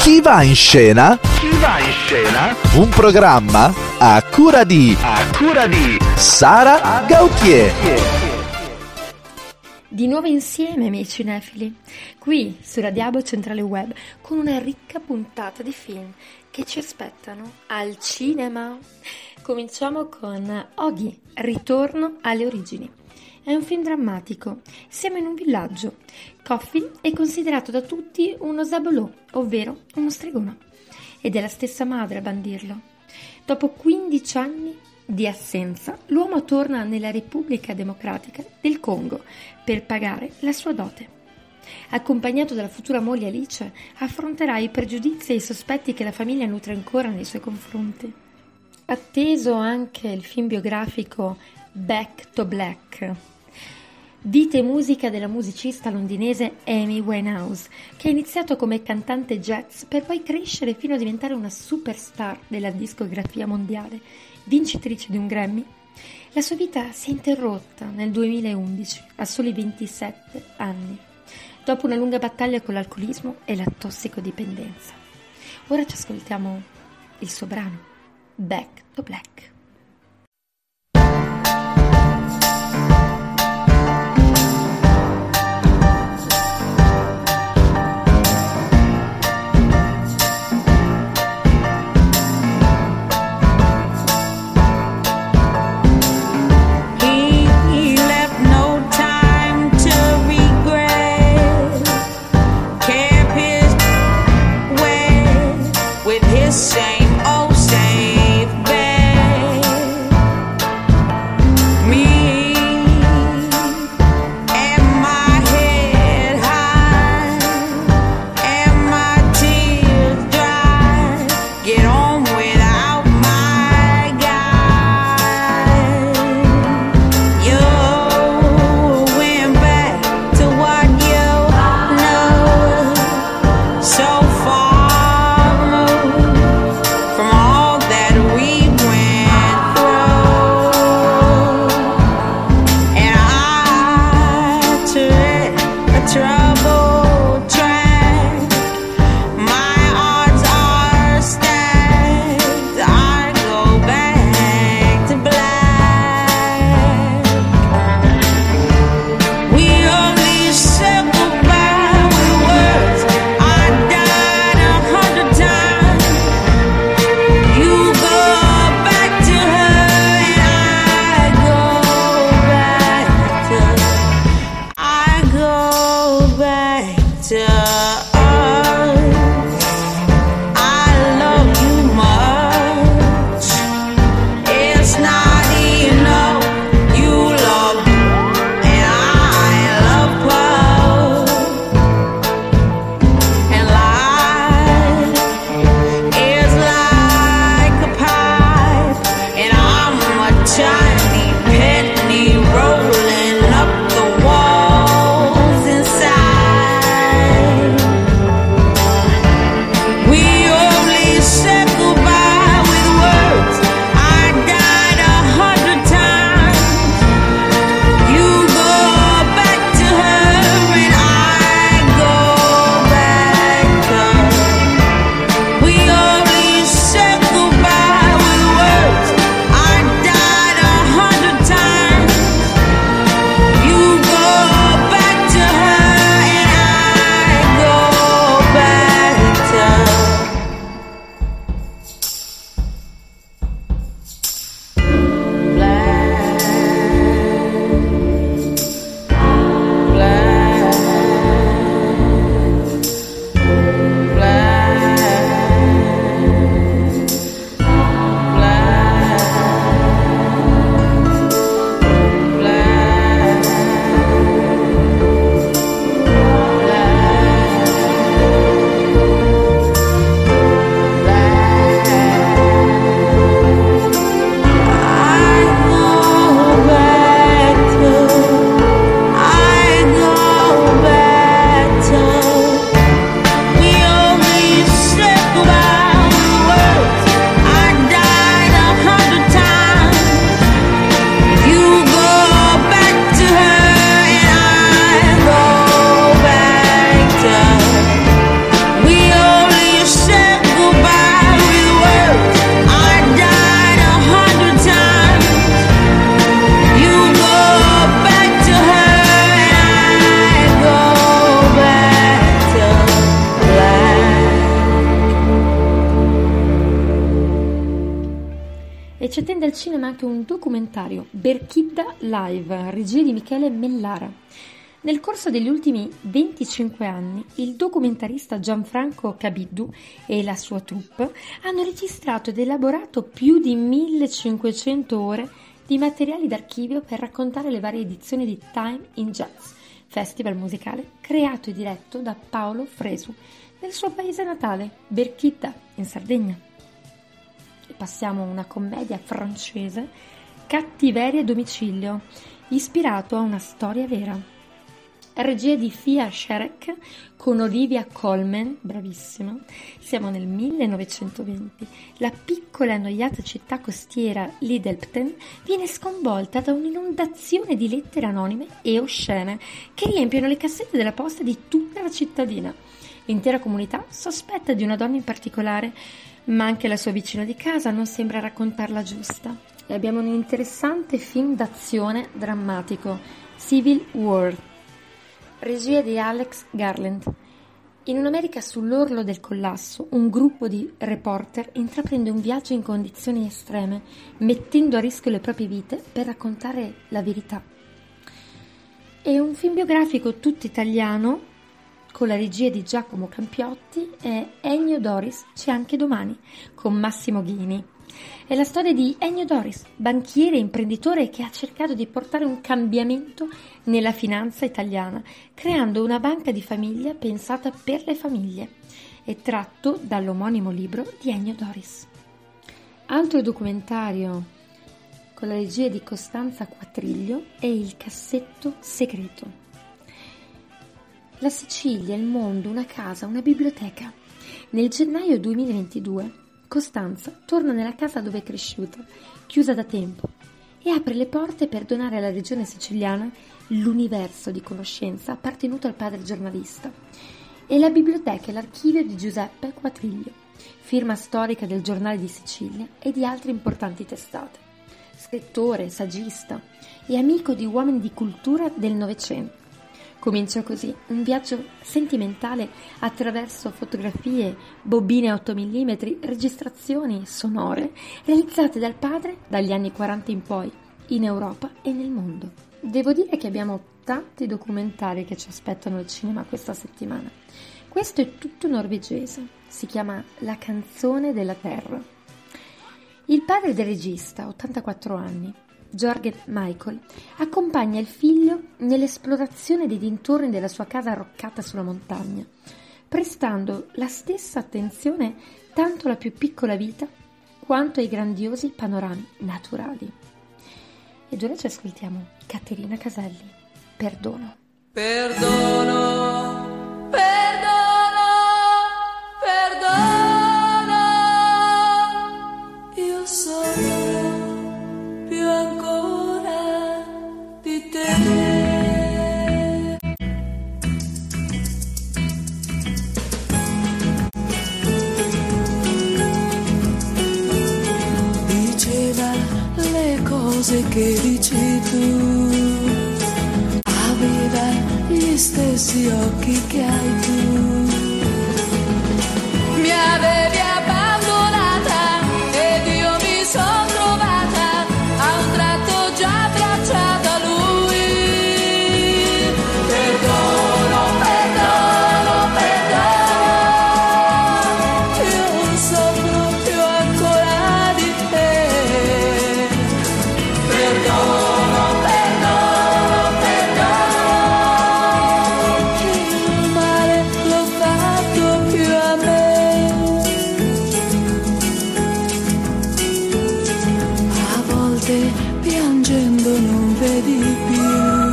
Chi va in scena? Chi va in scena? Un programma a cura di Sara Gautier. Di nuovo insieme, miei cinefili, qui su Radiabo Centrale Web, con una ricca puntata di film che ci aspettano al cinema. Cominciamo con Oggy, Ritorno alle origini. È un film drammatico. Siamo in un villaggio. Coffee è considerato da tutti uno zabolò, ovvero uno stregone. Ed è la stessa madre a bandirlo. Dopo 15 anni di assenza, l'uomo torna nella Repubblica Democratica del Congo per pagare la sua dote. Accompagnato dalla futura moglie Alice, affronterà i pregiudizi e i sospetti che la famiglia nutre ancora nei suoi confronti. Atteso anche il film biografico Back to Black, vita e musica della musicista londinese Amy Winehouse, che ha iniziato come cantante jazz per poi crescere fino a diventare una superstar della discografia mondiale, vincitrice di un Grammy. La sua vita si è interrotta nel 2011, a soli 27 anni, dopo una lunga battaglia con l'alcolismo e la tossicodipendenza. Ora ci ascoltiamo il suo brano, Back to Black. Same old safe bed. Me and my head high and my tears dry. Get on without my guy. You went back to what you know so far. ci attende al cinema anche un documentario, Berchidda Live, regia di Michele Mellara. Nel corso degli ultimi 25 anni, il documentarista Gianfranco Cabiddu e la sua troupe hanno registrato ed elaborato più di 1500 ore di materiali d'archivio per raccontare le varie edizioni di Time in Jazz, festival musicale creato e diretto da Paolo Fresu nel suo paese natale, Berchidda, in Sardegna. E passiamo a una commedia francese, Cattiveria a domicilio, ispirato a una storia vera. Regia di Fia Sherek con Olivia Colman, bravissima. Siamo nel 1920. La piccola e annoiata città costiera Liddelpten viene sconvolta da un'inondazione di lettere anonime e oscene che riempiono le cassette della posta di tutta la cittadina. L'intera comunità sospetta di una donna in particolare, ma anche la sua vicina di casa non sembra raccontarla giusta. E abbiamo un interessante film d'azione drammatico, Civil War, regia di Alex Garland. In un'America sull'orlo del collasso, un gruppo di reporter intraprende un viaggio in condizioni estreme, mettendo a rischio le proprie vite per raccontare la verità. È un film biografico tutto italiano, con la regia di Giacomo Campiotti, e Ennio Doris c'è anche domani, con Massimo Ghini. È la storia di Ennio Doris, banchiere e imprenditore che ha cercato di portare un cambiamento nella finanza italiana, creando una banca di famiglia pensata per le famiglie. È tratto dall'omonimo libro di Ennio Doris. Altro documentario con la regia di Costanza Quatriglio è Il cassetto segreto. La Sicilia, il mondo, una casa, una biblioteca. Nel gennaio 2022 Costanza torna nella casa dove è cresciuta, chiusa da tempo, e apre le porte per donare alla regione siciliana l'universo di conoscenza appartenuto al padre giornalista. E la biblioteca è l'archivio di Giuseppe Quatriglio, firma storica del Giornale di Sicilia e di altre importanti testate. Scrittore, saggista e amico di uomini di cultura del Novecento. Cominciò così un viaggio sentimentale attraverso fotografie, bobine 8 mm, registrazioni sonore realizzate dal padre dagli anni 40 in poi, in Europa e nel mondo. Devo dire che abbiamo tanti documentari che ci aspettano al cinema questa settimana. Questo è tutto norvegese, si chiama La canzone della terra. Il padre del regista, 84 anni, Jorgen Michael, accompagna il figlio nell'esplorazione dei dintorni della sua casa arroccata sulla montagna, prestando la stessa attenzione tanto alla più piccola vita quanto ai grandiosi panorami naturali. Ed ora ci ascoltiamo Caterina Caselli, Perdono. Perdono, perdono, perdono, io sono più ancora di te. Diceva le cose che dici tu, aveva gli stessi occhi che hai tu. Mi avevi abbandonata ed io mi sono trovata a un tratto già abbracciata a lui. Perdono, perdono, perdono, io non soffro più ancora di te. Perdono, perdono, perdono, il male l'ho fatto più a me. A volte piangendo non vedi più,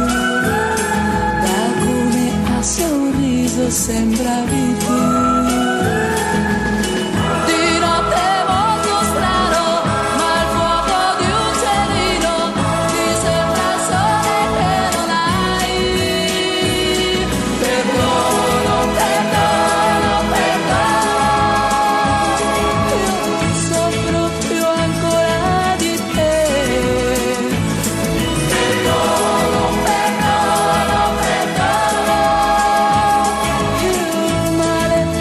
da come a sorriso sembravi tu. Di notte molto strano, ma il fuoco di un cerino ti sembra il sole che non hai. Perdono, perdono, perdono, io non soffro più ancora di te. Perdono, perdono, perdono, il male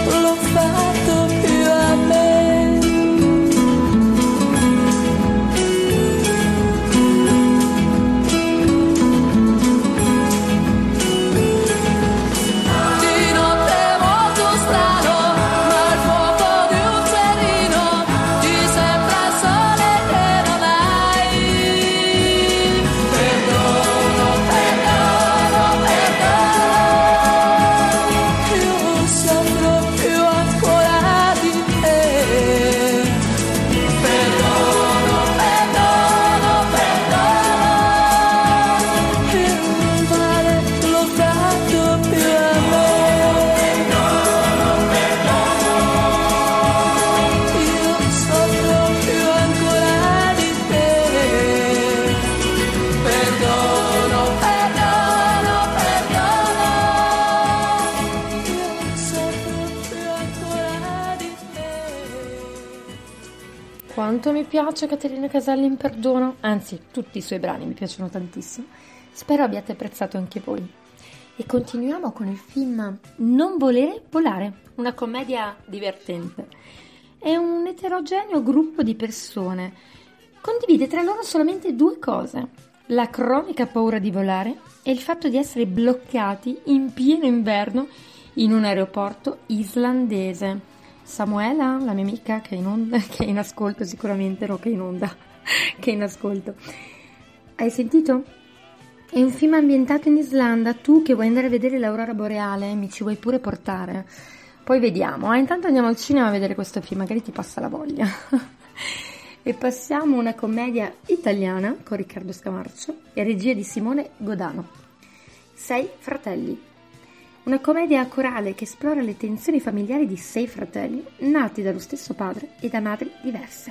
Quanto mi piace Caterina Caselli in Perdono, anzi tutti i suoi brani mi piacciono tantissimo. Spero abbiate apprezzato anche voi. E continuiamo con il film Non volere volare, una commedia divertente. È un eterogeneo gruppo di persone. Condivide tra loro solamente due cose: la cronica paura di volare e il fatto di essere bloccati in pieno inverno in un aeroporto islandese. Samuela, la mia amica che è in ascolto sicuramente, no che è in onda, che è in ascolto. Hai sentito? È un film ambientato in Islanda. Tu che vuoi andare a vedere l'aurora boreale mi ci vuoi pure portare? Poi vediamo. Intanto andiamo al cinema a vedere questo film, magari ti passa la voglia. E passiamo a una commedia italiana con Riccardo Scamarcio e regia di Simone Godano. 6 fratelli. Una commedia corale che esplora le tensioni familiari di 6 fratelli nati dallo stesso padre e da madri diverse.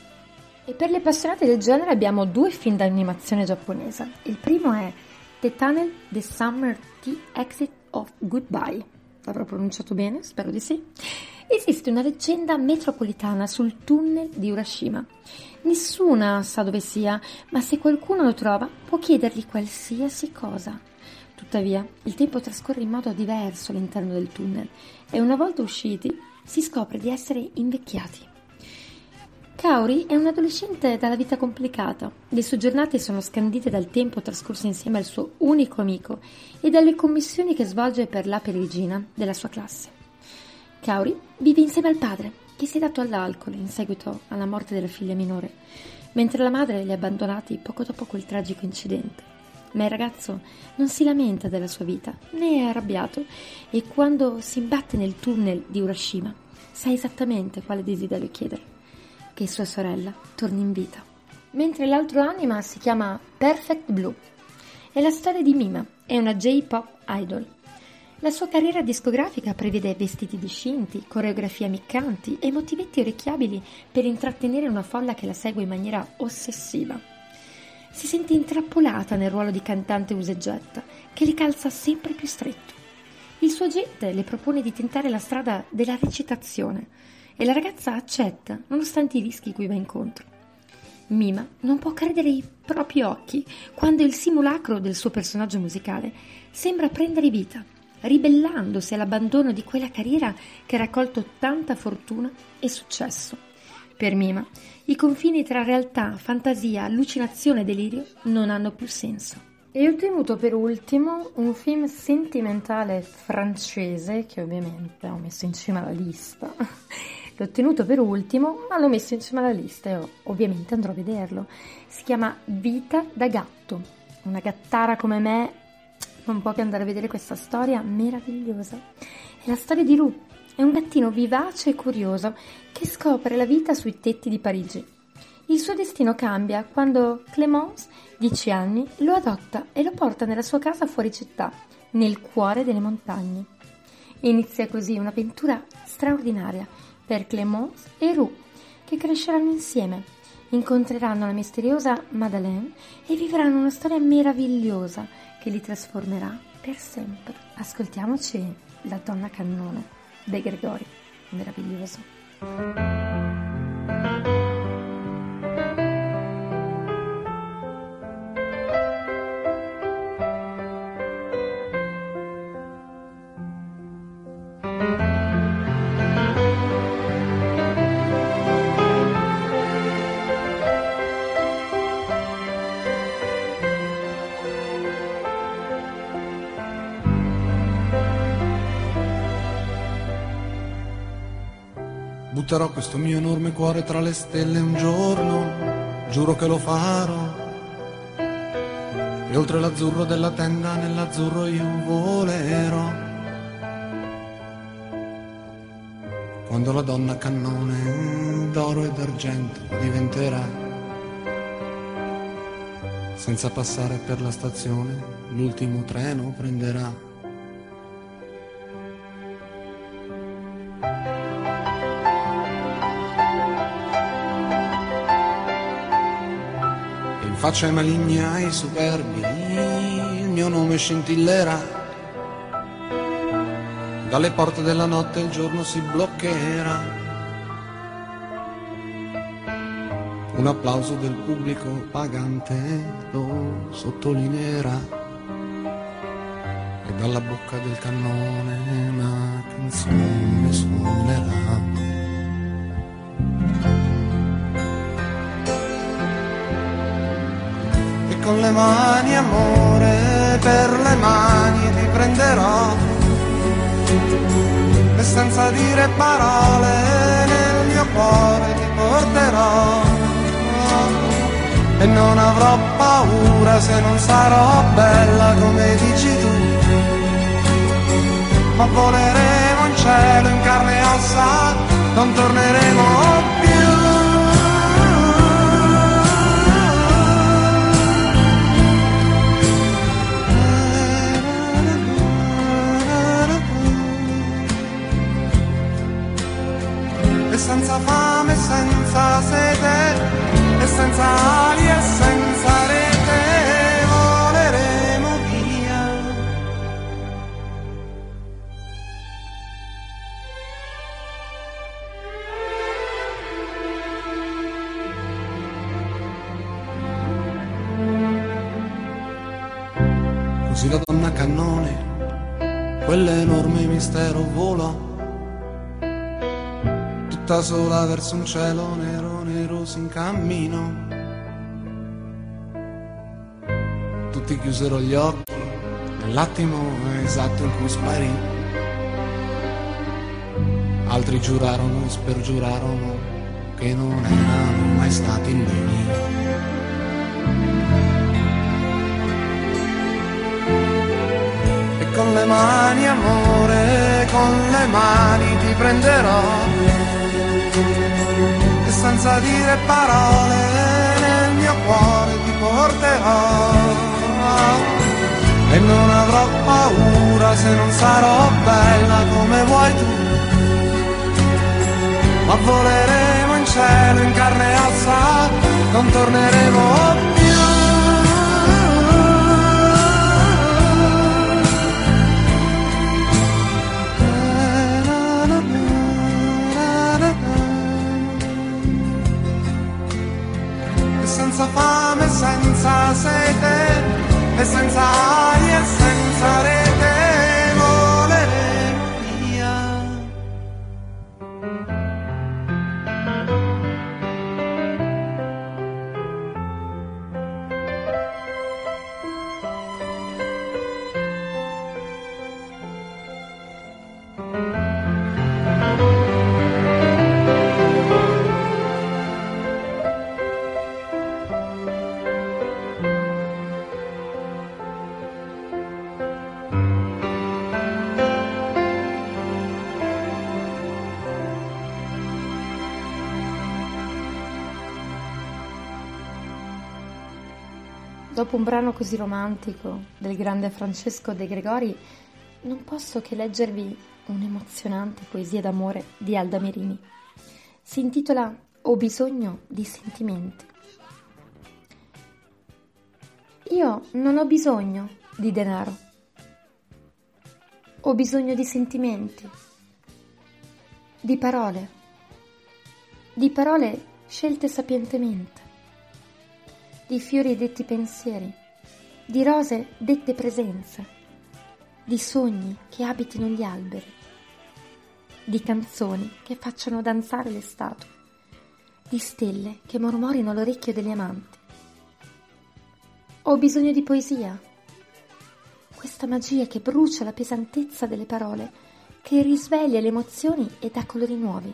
E per le appassionate del genere abbiamo 2 film d'animazione giapponese. Il primo è The Tunnel, The Summer Tea Exit of Goodbye. L'avrò pronunciato bene? Spero di sì. Esiste una leggenda metropolitana sul tunnel di Urashima. Nessuna sa dove sia, ma se qualcuno lo trova può chiedergli qualsiasi cosa. Tuttavia, il tempo trascorre in modo diverso all'interno del tunnel e una volta usciti si scopre di essere invecchiati. Kaori è un adolescente dalla vita complicata. Le sue giornate sono scandite dal tempo trascorso insieme al suo unico amico e dalle commissioni che svolge per la perigina della sua classe. Kaori vive insieme al padre, che si è dato all'alcol in seguito alla morte della figlia minore, mentre la madre li ha abbandonati poco dopo quel tragico incidente. Ma il ragazzo non si lamenta della sua vita, né è arrabbiato, e quando si imbatte nel tunnel di Urashima sa esattamente quale desiderio chiedere: che sua sorella torni in vita. Mentre l'altro anime si chiama Perfect Blue. È la storia di Mima, è una J-pop idol. La sua carriera discografica prevede vestiti discinti, coreografie ammiccanti e motivetti orecchiabili per intrattenere una folla che la segue in maniera ossessiva. Si sente intrappolata nel ruolo di cantante usa e getta, che le calza sempre più stretto. Il suo agente le propone di tentare la strada della recitazione e la ragazza accetta, nonostante i rischi cui va incontro. Mima non può credere ai propri occhi quando il simulacro del suo personaggio musicale sembra prendere vita, ribellandosi all'abbandono di quella carriera che ha raccolto tanta fortuna e successo. Per Mima, i confini tra realtà, fantasia, allucinazione e delirio non hanno più senso. E ho tenuto per ultimo un film sentimentale francese che ovviamente ho messo in cima alla lista. L'ho tenuto per ultimo, ma l'ho messo in cima alla lista e ovviamente andrò a vederlo. Si chiama Vita da gatto. Una gattara come me non può che andare a vedere questa storia meravigliosa. È la storia di Lou. È un gattino vivace e curioso che scopre la vita sui tetti di Parigi. Il suo destino cambia quando Clémence, 10 anni, lo adotta e lo porta nella sua casa fuori città, nel cuore delle montagne. Inizia così un'avventura straordinaria per Clémence e Roux, che cresceranno insieme, incontreranno la misteriosa Madeleine e vivranno una storia meravigliosa che li trasformerà per sempre. Ascoltiamoci La donna cannone De Gregori, meraviglioso. Butterò questo mio enorme cuore tra le stelle un giorno, giuro che lo farò. E oltre l'azzurro della tenda, nell'azzurro io volerò. Quando la donna cannone d'oro e d'argento diventerà, senza passare per la stazione, l'ultimo treno prenderà. Faccia ai maligni, ai superbi, il mio nome scintillerà. Dalle porte della notte il giorno si bloccherà. Un applauso del pubblico pagante lo sottolineerà e dalla bocca del cannone una canzone suonerà. E con le mani, amore, per le mani ti prenderò e senza dire parole nel mio cuore ti porterò. E non avrò paura se non sarò bella come dici tu, ma voleremo in cielo in carne e ossa, non torneremo più. E senza fame, senza sete, e senza ali e senza rete voleremo via. Così la donna cannone, quell'enorme mistero volò, tutta sola verso un cielo nero, neroso in cammino. Tutti chiusero gli occhi nell'attimo esatto in cui sparì. Altri giurarono e spergiurarono che non erano mai stati lì. E con le mani, amore, con le mani ti prenderò e senza dire parole nel mio cuore ti porterò. E non avrò paura se non sarò bella come vuoi tu, ma voleremo in cielo in carne e ossa, non torneremo più. Senza fame, senza sete, e senza ali e senza rete voleremo via. Dopo un brano così romantico del grande Francesco De Gregori, non posso che leggervi un'emozionante poesia d'amore di Alda Merini. Si intitola Ho bisogno di sentimenti. Io non ho bisogno di denaro. Ho bisogno di sentimenti, di parole scelte sapientemente, di fiori detti pensieri, di rose dette presenze, di sogni che abitino gli alberi, di canzoni che facciano danzare le statue, di stelle che mormorino all'orecchio degli amanti. Ho bisogno di poesia, questa magia che brucia la pesantezza delle parole, che risveglia le emozioni e dà colori nuovi.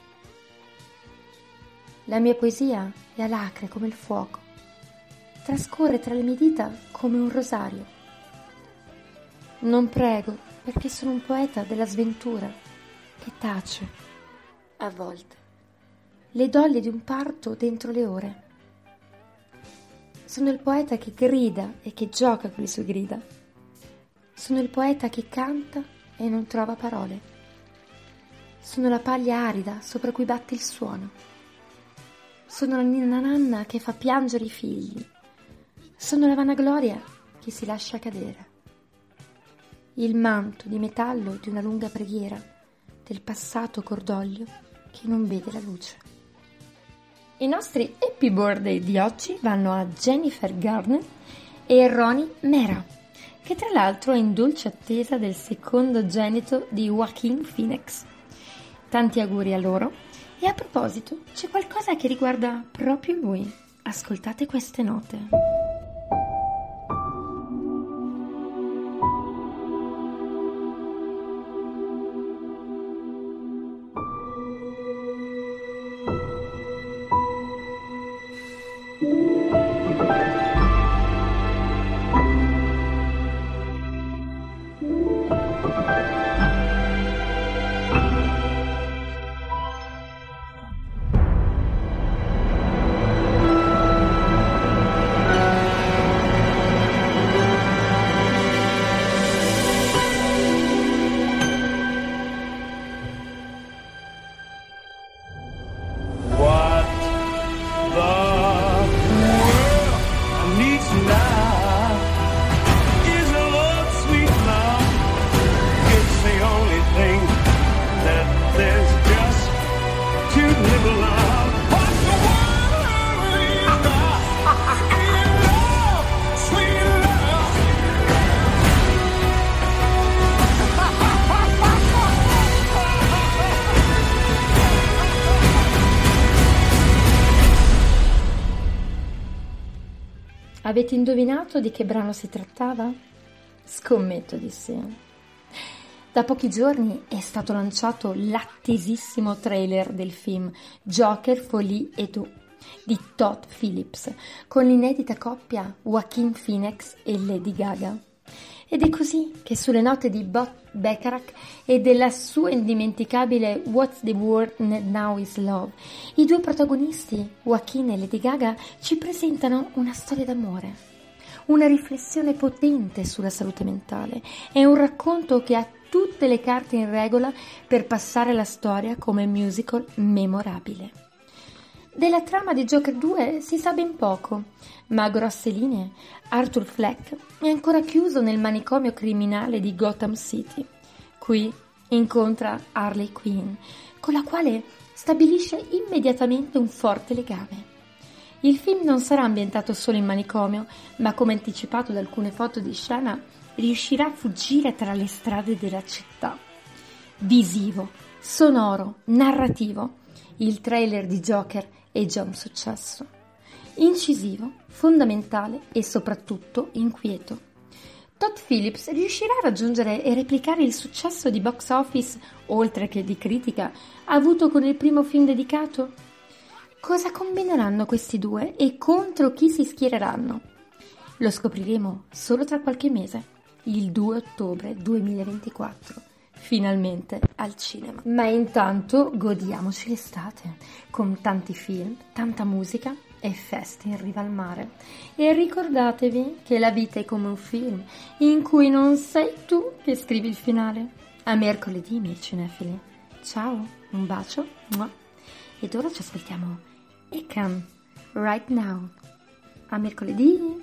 La mia poesia è alacre come il fuoco, trascorre tra le mie dita come un rosario. Non prego perché sono un poeta della sventura che tace, a volte, le doglie di un parto dentro le ore. Sono il poeta che grida e che gioca con le sue grida. Sono il poeta che canta e non trova parole. Sono la paglia arida sopra cui batte il suono. Sono la ninna nanna che fa piangere i figli. Sono la vanagloria che si lascia cadere. Il manto di metallo di una lunga preghiera del passato cordoglio che non vede la luce. I nostri Happy Birthday di oggi vanno a Jennifer Garner e Ronnie Mara, che tra l'altro è in dolce attesa del secondogenito di Joaquin Phoenix. Tanti auguri a loro. E a proposito, c'è qualcosa che riguarda proprio lui. Ascoltate queste note. Avete indovinato di che brano si trattava? Scommetto di sì. Da pochi giorni è stato lanciato l'attesissimo trailer del film Joker, Folie et Deux di Todd Phillips, con l'inedita coppia Joaquin Phoenix e Lady Gaga. Ed è così che sulle note di Bob Bacharach e della sua indimenticabile What's the Word Now Is Love, i due protagonisti, Joaquin e Lady Gaga, ci presentano una storia d'amore, una riflessione potente sulla salute mentale e un racconto che ha tutte le carte in regola per passare la storia come musical memorabile. Della trama di Joker 2 si sa ben poco, ma a grosse linee Arthur Fleck è ancora chiuso nel manicomio criminale di Gotham City. Qui incontra Harley Quinn, con la quale stabilisce immediatamente un forte legame. Il film non sarà ambientato solo in manicomio, ma come anticipato da alcune foto di scena, riuscirà a fuggire tra le strade della città. Visivo, sonoro, narrativo, il trailer di Joker è già un successo. Incisivo, fondamentale e soprattutto inquieto. Todd Phillips riuscirà a raggiungere e replicare il successo di box office, oltre che di critica, avuto con il primo film dedicato? Cosa combineranno questi due e contro chi si schiereranno? Lo scopriremo solo tra qualche mese, il 2 ottobre 2024. Finalmente al cinema. Ma intanto godiamoci l'estate con tanti film, tanta musica e feste in riva al mare. E ricordatevi che la vita è come un film in cui non sei tu che scrivi il finale. A mercoledì, miei cinefili. Ciao, un bacio. Ed ora ci ascoltiamo Ekan, Right Now. A mercoledì.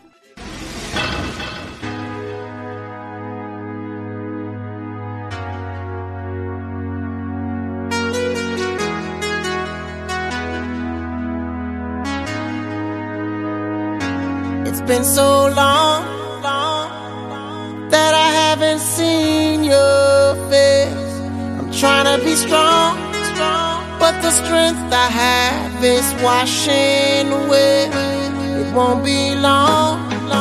It's been so long that I haven't seen your face. I'm trying to be strong, but the strength I have is washing away. It won't be long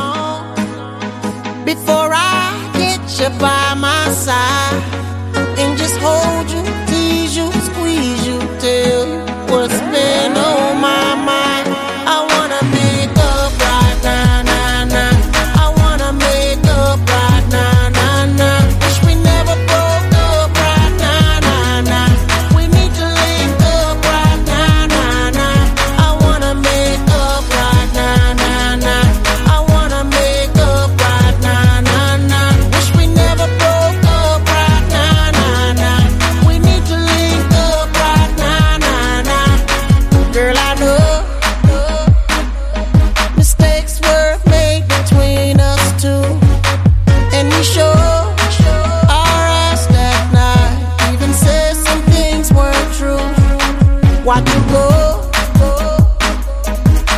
before I get you by my side and just hold you, tease you, squeeze you, tell you what's been on my mind. I wanna make up right now, now, now. I wanna make up right now, now, now. Wish we never broke up right now, now, now. We need to link up right now, now, now. I wanna make up right now, now, now. I wanna make up right now, now, now. Wish we never broke up right now, now, now. We need to link up right now, now, now. Girl, I know mistakes were made between us two, and we sure our ass that night even said some things weren't true. Why'd you go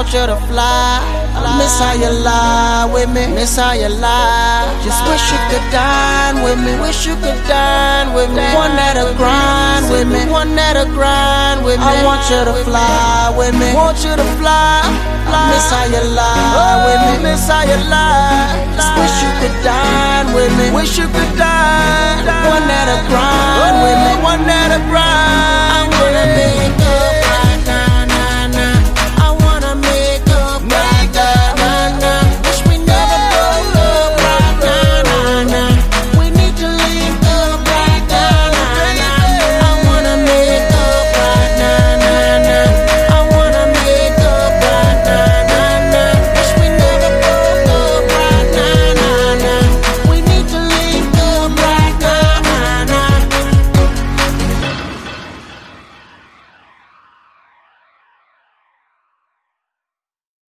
want you to fly. Miss how you lie with me, miss how you lie. Just wish you could dine with me, wish you could dine with me. One that'll grind with me, one that'll grind with me. I want you to fly with me, want you to fly. Miss how you lie with me, miss how you lie. Just wish you could dine with me, wish you could dine.